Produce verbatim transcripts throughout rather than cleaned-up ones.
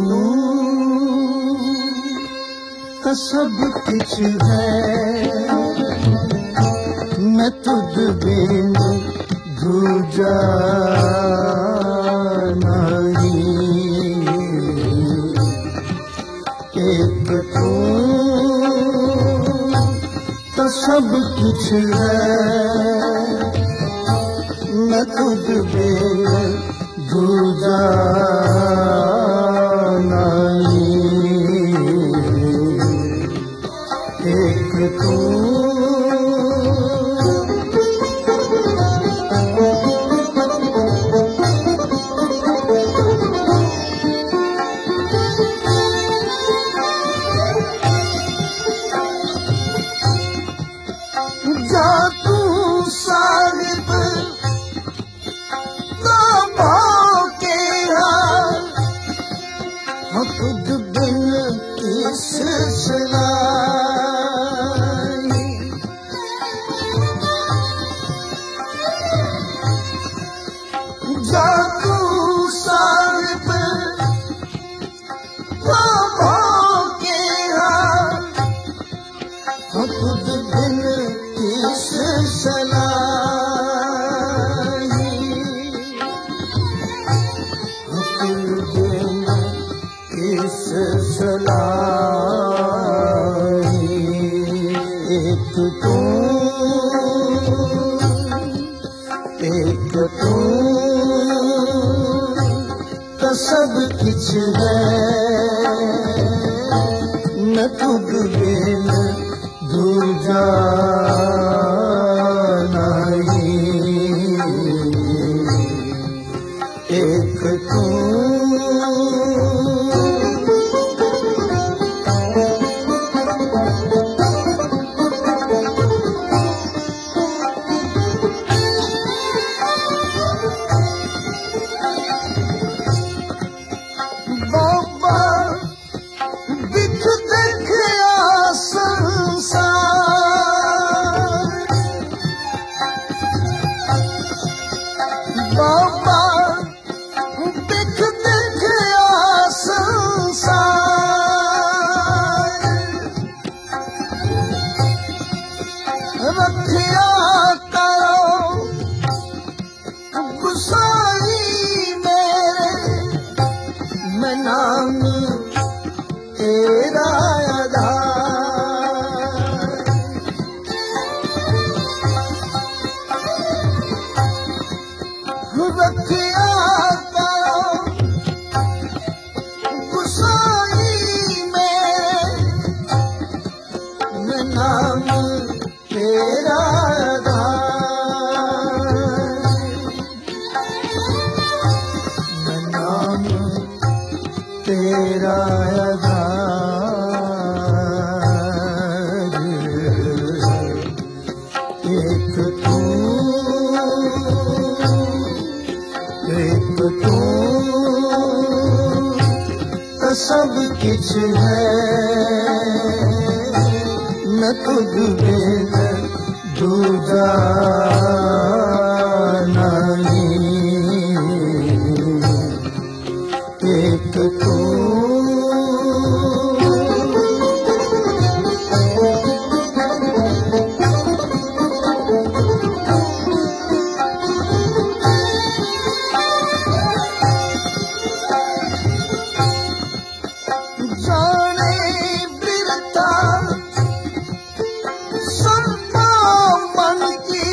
तू तो सब कुछ है, मैं तुझ बिन दूजा नहीं। एक तू तो सब कुछ है, मैं तुझ बिन दूजा नहीं। एक तू जा तू साहिब बाबों के हाल, हम खुद बिन किस सुनाई। जा तू साहिब बाबों के हाल, हम खुद बिन किस सलाई। किस सलाई। एक तू एक तू तो सब कुछ है, मैं तुझ बिन दूजा नहीं। एक तू बाबा बिख देखया संसार, बाबा बिख देखया संसार। रखिया करो गुसाई मेरे, मैं नाम तेरा आधार। रखिया करो गुसाई मेरे, मैं नाम तेरा आधार। मैं नाम तेरा आधार। एक तू एक तू तो सब कुछ है, मैं तुझ बिन दूजा नहीं। एक तू जाने बिरता सपना मन की,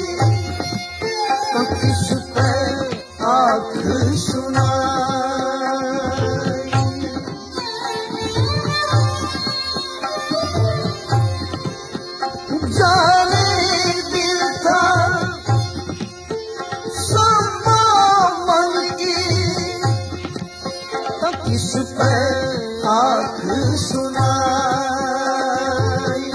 तो किस पे आँख सुनाई। जाने बिरता सपना मन की, तो किस पे आँख सुनाई।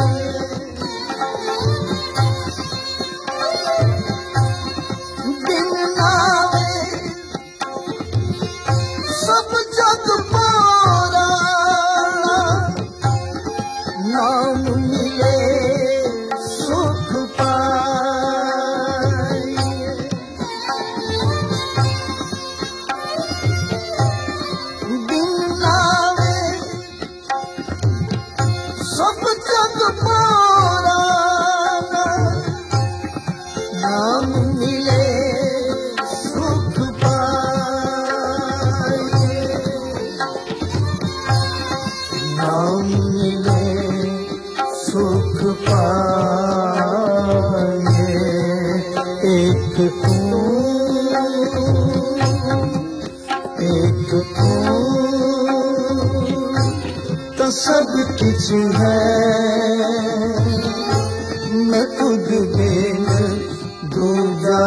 बिन नावे सब जग पारा, नाम मिले सुख पाए। बिन नाम मिले सुख पाए। एक तू एक तू तो सब कुछ है, मैं खुद बिन दूजा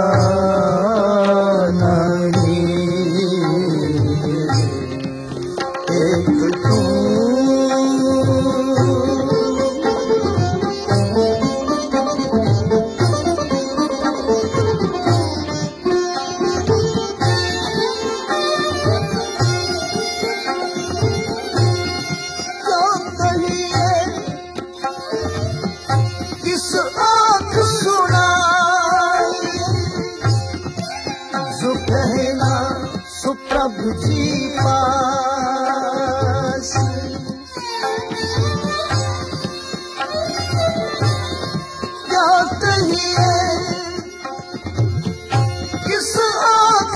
प्रभु जी पास। क्या कहिए किस आँख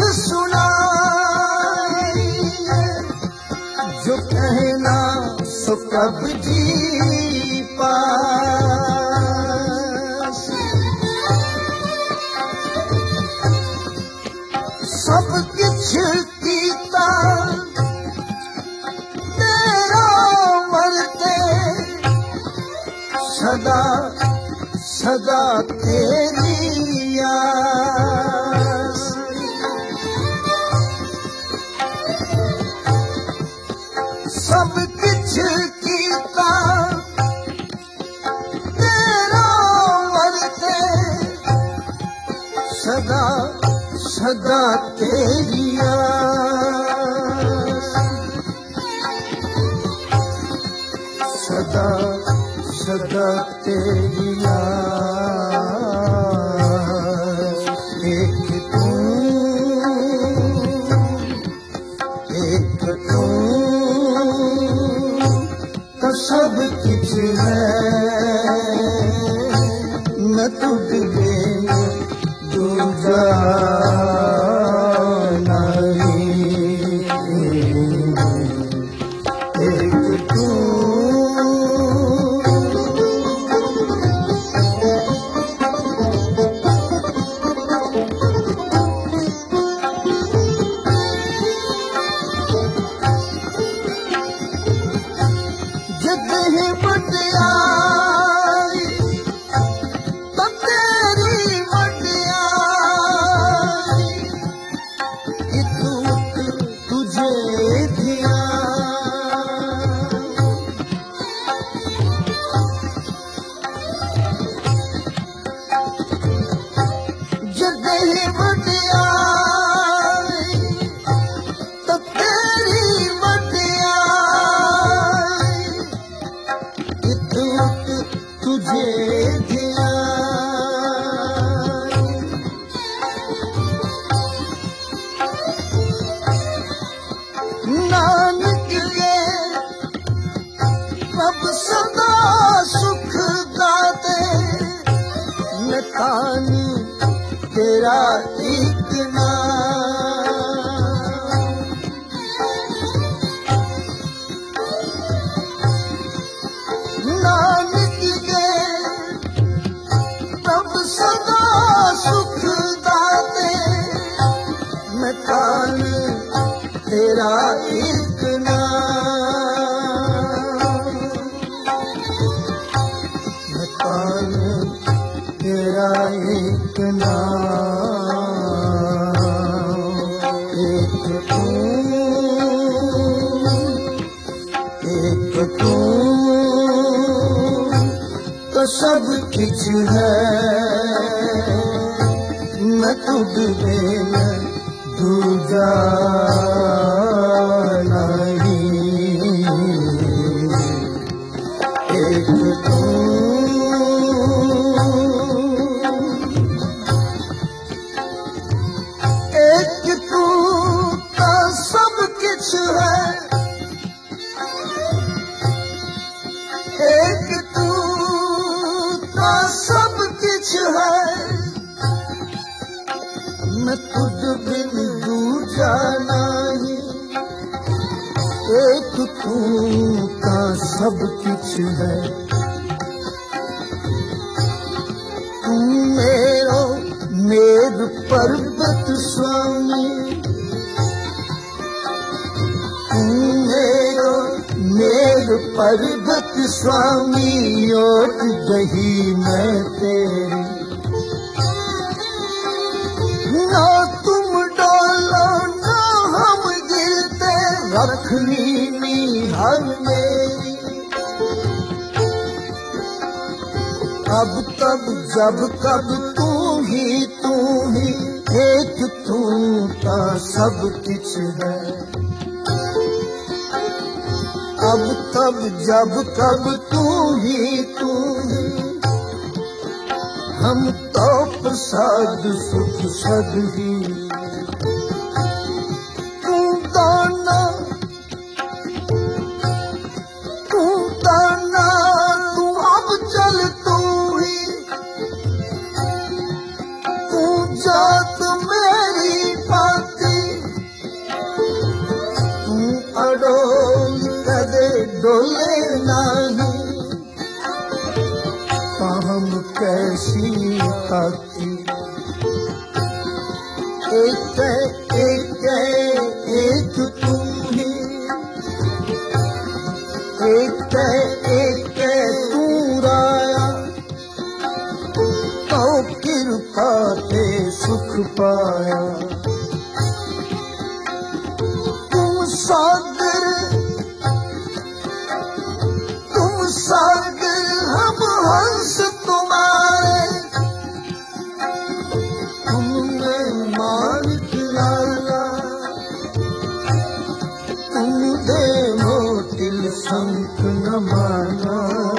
सुनाए, जो कहना सो प्रभु जी पास। सब कुछ कीता तेरा मरते, सदा सदा तेरी आस। सब कुछ कीता तेरा मरते, सदा सदा तेरी आस। सदा सदा तेरी आस। एक तू एक तू तो सब कुछ है, मैं तुझ बिन दूजा तेरा एक नानक के तब सदा सुख दाते, मैं कान तेरा एक नाम। मैं कान तेरा एक नाम। एक तू एक तू तो सब कुछ है, मैं तुझ बिन दूजा नहीं। एक तू मैं खुद बिन दूजा नहीं। एक तू का सब कुछ है। तू मेरो मेघ पर्वत स्वामी, तू मेरो मेघ पर्वत स्वामी, ओट गही मैं तेरी। ना तुम डोलो ना हम गिरते, रखनी निहार मेरी। अब तब जब कब तू ही तू ही, एक तू का सब कुछ है। अब तब जब कब तू ही तू ही, हम तो प्रसाद सुख सद ही। तू दाना तू दाना तू अब चल तू ही, तू जात मेरी पाती। तू अडोल कदे डोले नहीं, हम कैसी ताकी। एक एक एक तू ही, एक एक तू राया, तो कृपा थे सुख पाया। तुम सागर तुम सागर हम हंस तुम्हारे, तुमने मालिक लाला, तुम दे मोटिल संत न माना।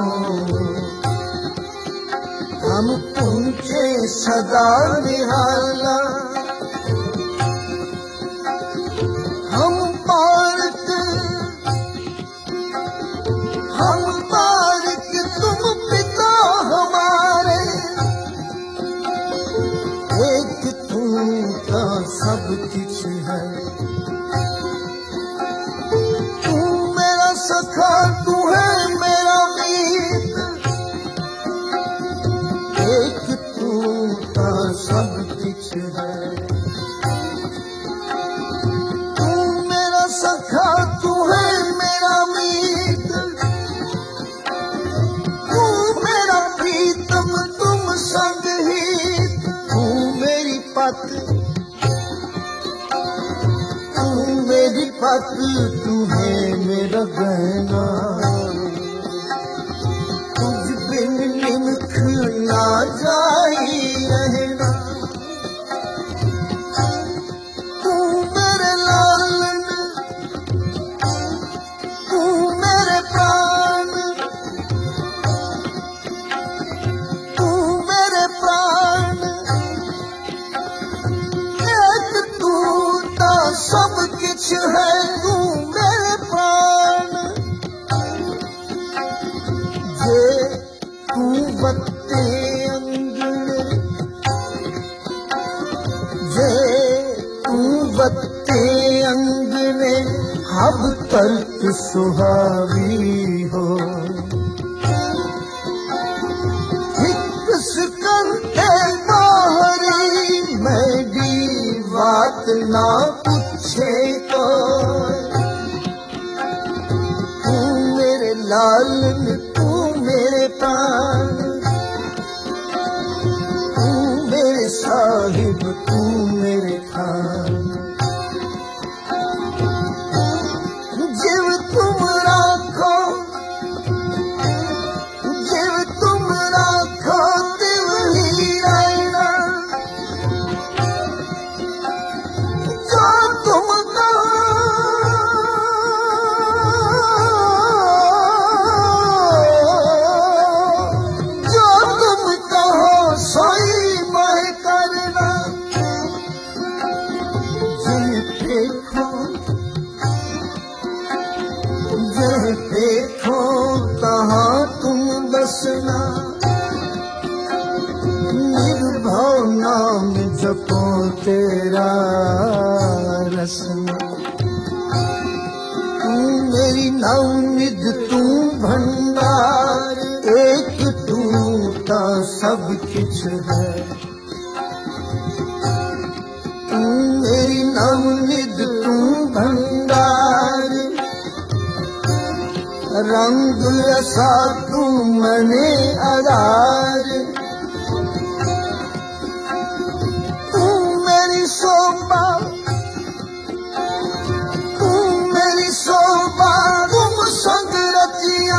हम पूछे सदा निहाला, हम पारक हम पारक तुम पिता हमारे। एक तू का सब कुछ है। तू मेरा सखा तू है मेरा मीत, एक तू का सब कुछ है। तू मेरा सखा तू है मेरा मीत, तू मेरा प्रीतम तुम संग ही। तू मेरी पत तू मेरी पत तू है मेरा गहना। तुझ बिन निमख ना जाई रहना। तू मेरे लालन तू मेरे प्राण, तू मेरे प्राण। एक तू ता सब कुछ है, तू मेरे प्राण। जे तू बत्ते अंगने, जे तू बत्ते अंगने, अब तर्क सुहावी हो। करते बाहरी मेरी बात ना पूछे तो। तू मेरे लालन तू मेरे प्राण, तू मेरे साहिब तू मेरे खान। जीव तुम राखो जीव तुम राखो, दिल ही रहना। जो तुम कहो जो तुम कहो सोई मैं करना। जिन देखो जिन देखो कहाँ तुम बसना। निर्भव नाम जपो तेरा रसना। तू मेरी नवनिध तू भंडार, एक तू ता सब किछ है। तू मेरी नवनिध तू भंडार, रंग रसा तू मने आधार। तू मेरी शोभा, तू मेरी शोभा, तुम संग रचिया।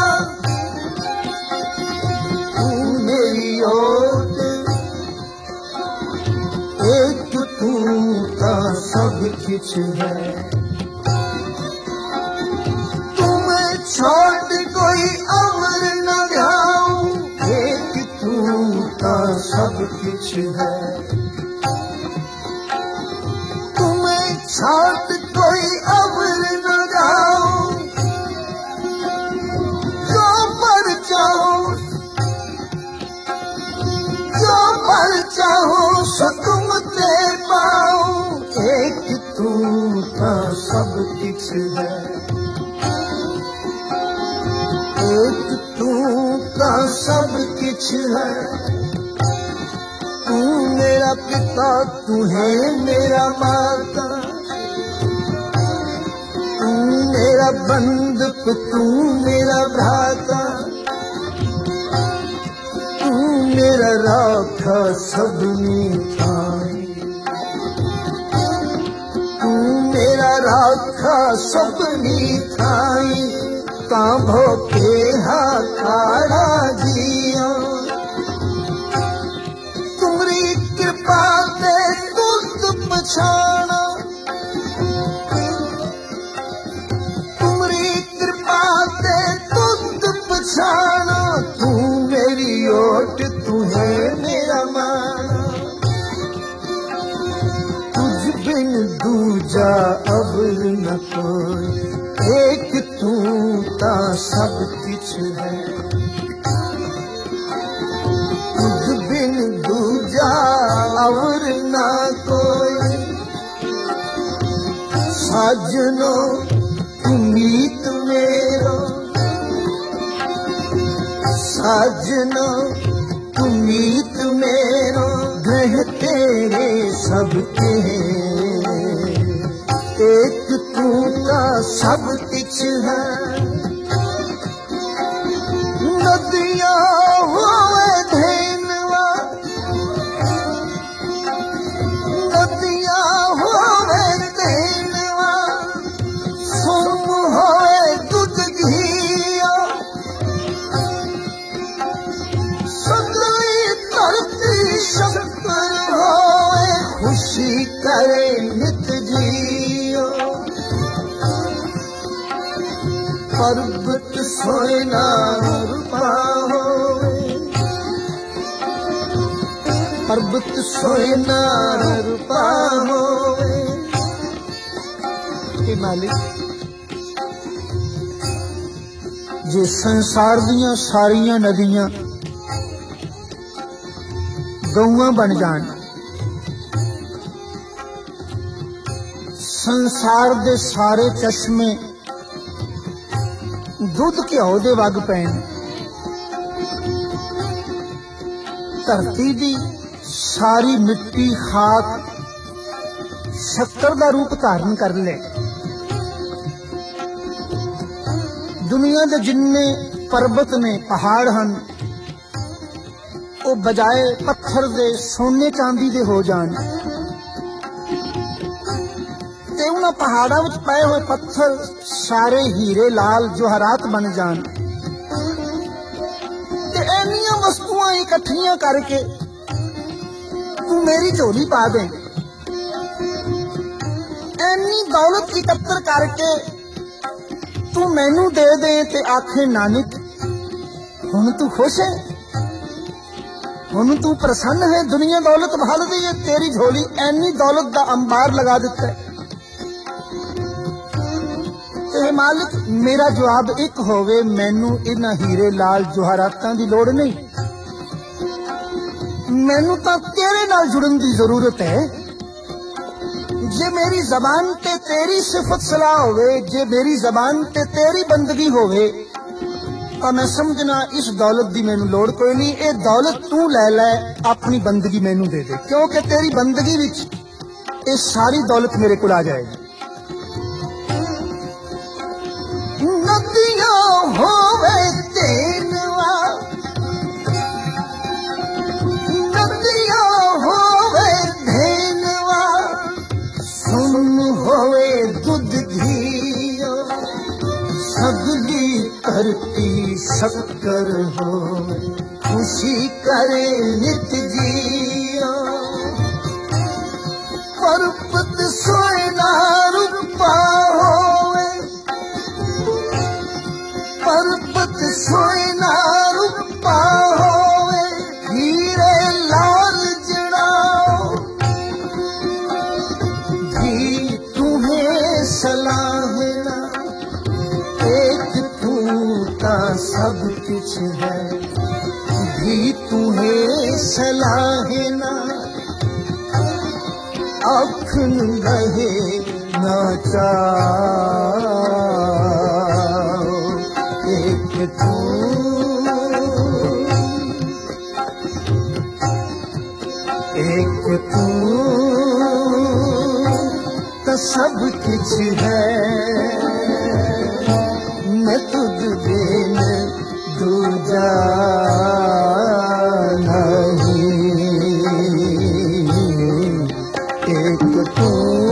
तू मेरी ओट, एक तू ता सब किछ है। तुम्हें छोड़ कोई अमर न ध्याऊं, एक तू ता सब किछ है। तुम्हें छोड़ कोई अमर न ध्याऊं, जो पर चाहो, जो पर चाहो सो तुम ते पाऊं, एक तू ता सब किछ है। एक तू का सब किछ है। तू मेरा पिता, तू है मेरा माता। तू मेरा बंधु, तू मेरा भ्राता। तू मेरा राखा सब मीठाई। तू मेरा राखा सब मीठाई। कांभो के हाथाड़ा जिया, तुम्हारी कृपा ते दुख पछाना। तुम्हारी कृपा ते दुख पछाना। तू मेरी ओट, तू है मेरा माना। तुझ बिन दूजा अवर न कोई, एक तू ता सब किछ है। तुझ बिन दूजा और ना कोई। साजनो मीत मेरो, साजनो मीत मेरो, ग्रह तेरे सबके। एक तू ता सब किछ है। नदियाँ होवे धेनवा, नदियाँ होवे धेनवा, सोम होवे दूध घिया। सगली धरती शक्कर होवे, खुशी करे नित जियो। पर्वत सोना रूपा होवे, पर्वत सोना रूपा होवे। हे मालिक, जे संसार दियां सारियां नदियां गौआं बन जान, संसार दे सारे चश्मे दुध घ्यो दे वग पैन, धरती दी सारी मिट्टी खाक शक्कर दा रूप धारण कर ले। दुनिया दे जिन्ने पर्वत ने पहाड़ हन, वो बजाए पत्थर दे सोने चांदी दे हो जान। ते उन्हां पहाड़ां विच पए हुए पत्थर सारे हीरे लाल जोहरात बन जान। ते ऐनियां वस्तुआं इकट्ठियां करके तू मेरी झोली पा दे। ऐनी दौलत इकट्ठर करके तू मैनू दे दे ते आखे नानक हुण तू खुश है, हुण तू प्रसन्न है। दुनिया दौलत भाल दी है, तेरी झोली ऐनी दौलत दा अंबार लगा दिता है। ते मालिक मेरा जवाब एक होवे, मैनू इन्हां हीरे लाल जोहरातां दी लोड़ नहीं, मैनू तां तेरे नाल जुड़न दी जरूरत है। जे मेरी जबान ते तेरी सिफत सलाह होवे, जे मेरी जबान ते तेरी बंदगी होवे, तो मैं समझना इस दौलत दी मैनू लोड़ कोई नहीं। ये दौलत तू ले लै, अपनी बंदगी मैनू दे दे, क्योंकि तेरी बंदगी विच ये सारी दौलत मेरे को आ जाएगी। नदियां होवे तेनवा, नदियां होवे धेनवा, सुन होवे दूध घी, सगली करती शक्कर हो, खुशी करे नित जियो, पर्वत सोना रूपा होवे, पर्वत सोना रूपा होवे, हीरे लाल जड़ाओ, भी तुम्हें सलाहना, एक तू का सब कुछ है, भी तुम्हें सलाहना, अखन रहे ना चाओ, एक तू, एक तू तो सब कुछ है, मैं तुझ बिन दूजा नहीं, एक तू,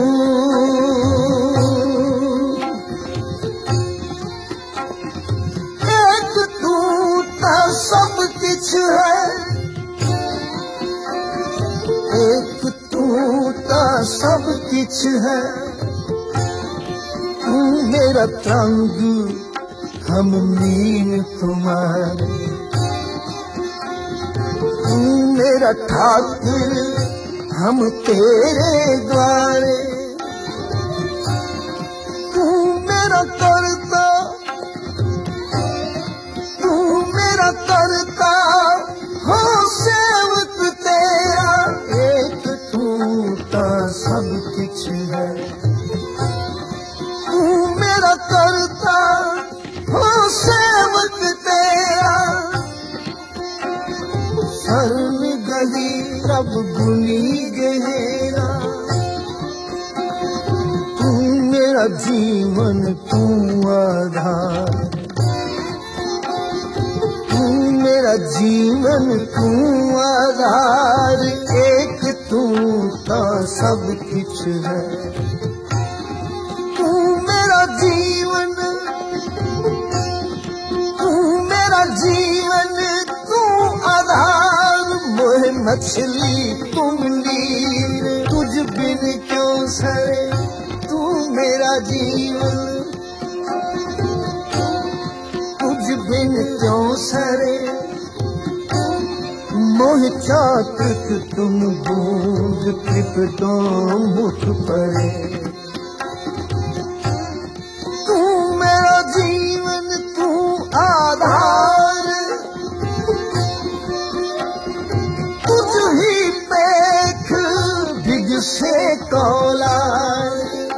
एक तू तो सब कुछ है, एक तू तो सब कुछ है, तू मेरा रंग हम नीम तुम्हारे, तू मेरा ठाकुर हम तेरे द्वारे, तू मेरा करता, तू मेरा करता हो सेवक तेरा, एक तू तो सब कुछ है, तू मेरा करता हो सेवक तेरा, शरण गली रब गुनी गहरा, तू मेरा जीवन तू आधार, तू मेरा जीवन तू आधार, एक तू तो सब कुछ है, तू मेरा जीवन, तू मेरा जीवन तू आधार, मोह मछली तुम नीर, तुझ बिन क्यों सरे, तू मेरा जीवन, तुझ बिन क्यों सरे, मोह चातक तुम बूंद त्रिपटो मुठ परे, तू मेरा जीवन तू आधार, तुझ ही पेख भिग से कौलार,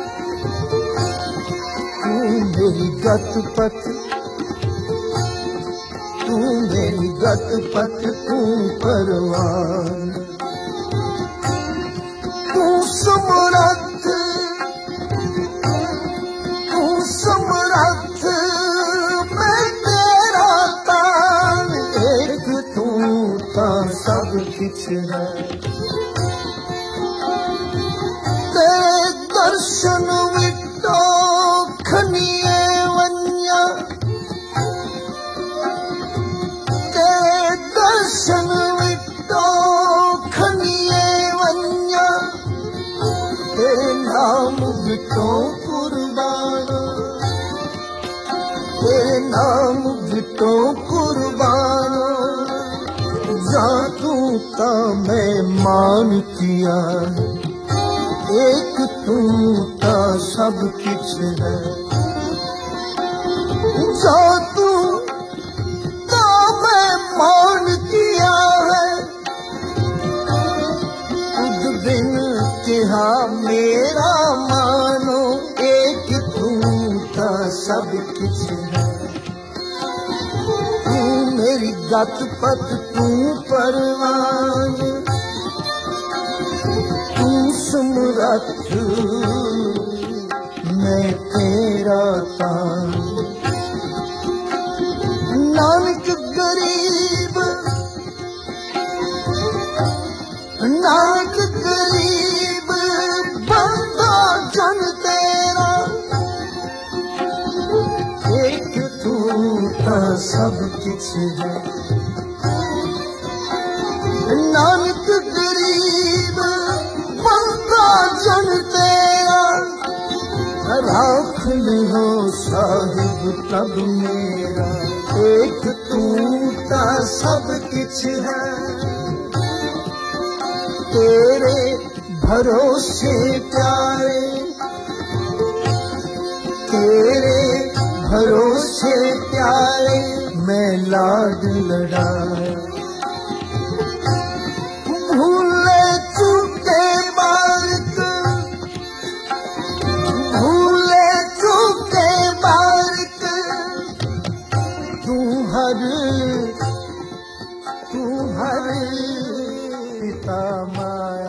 तू मेरी गत पथ, तू मेरी गत पथ तू परवान, तू समरथ, तू समरथ, मैं तेरा तान, एक तू तो सब कुछ है, तेरे दर्शन विटो खनिए वन्या, तेरे दर्शन विटो खनिए वन्या, तेरे नाम विटो कुर्बाना, तेरे नाम विटो कुर्बाना, जातू का मैं मान किया, एक तू का सब कुछ है, जातू का मैं मान किया है, खुद बिन कहा मेरा तेरी गत पत तू परवान, तू समरथ मैं तेरा तान। नानक गरीब नानक गरीब बंदा जन तेरा, एक तू ता सब किछ है। नानक गरीब बंदा जन तेरा, राख लियो साहिब तब मेरा, एक तू ता सब किछ है। तेरे भरोसे प्यारे, तेरे भरोसे प्यारे मैं लाड लड़ाया। भूले चूके बारिक, भूले चूके बारिक, तू हर तू हर पिता माया।